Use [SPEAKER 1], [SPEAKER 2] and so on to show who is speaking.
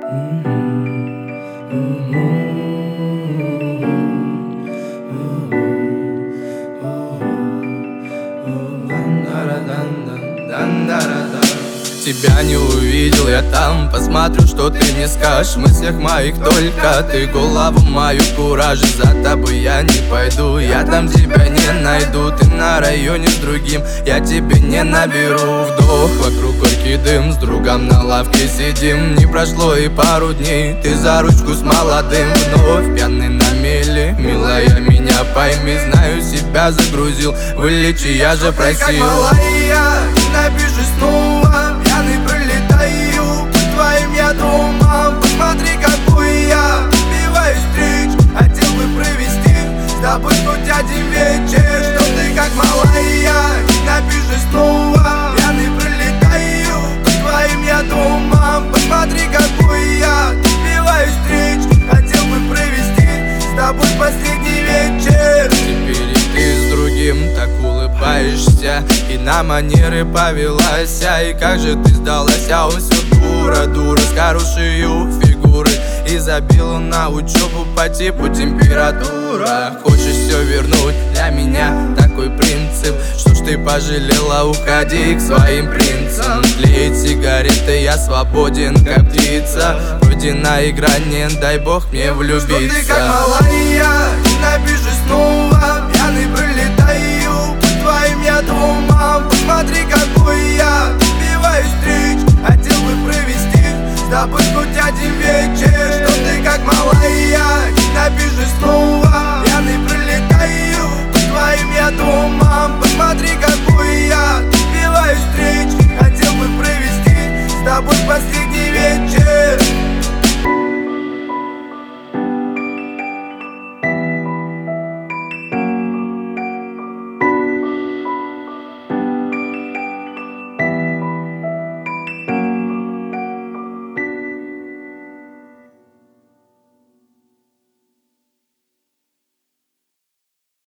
[SPEAKER 1] Тебя не увидел я там, посмотрю, что ты мне скажешь. В мыслях моих только ты, голову мою куражишь. За тобой я не пойду, я там тебя не найду. Ты на районе с другим, я тебе не наберу. Вдох, вокруг горький дым, с другом на лавке сидим. Не прошло и пару дней, ты за ручку с молодым. Вновь пьяный на мели, милая, меня пойми. Знаю, себя загрузил, вылечи, я же просил.
[SPEAKER 2] Ты как малая, не напишешь снова. Пьяный пролетаю к твоим я домам. Посмотри, какой я добиваюсь встреч. Хотел бы провести с тобой хоть один вечер. Что ты как малая, не напишешь снова. Пьяный пролетаю к твоим я домам. Посмотри, какой я добиваюсь встреч. Хотел бы провести с тобой последний вечер.
[SPEAKER 1] Теперь и ты с другим так улыбаешься и на манеры повелась. И как же ты сдалась, а он все дура с хорошей фигурой. И забила на учебу по типу температура. Хочешь все вернуть, для меня такой принцип. Что ж ты пожалела, уходи к своим принцам. Тлеет сигареты, я свободен как птица. Вроде на грани, дай бог мне влюбиться.
[SPEAKER 2] Что ты как малая, не напишешь снова. Пьяный пролетаю к твоим я домам. Посмотри, какой я добиваюсь встреч. Хотел бы провести с тобой хоть один вечер. Что ты как малая, не напишешь снова. Пьяный пролетаю к твоим я домам. Посмотри,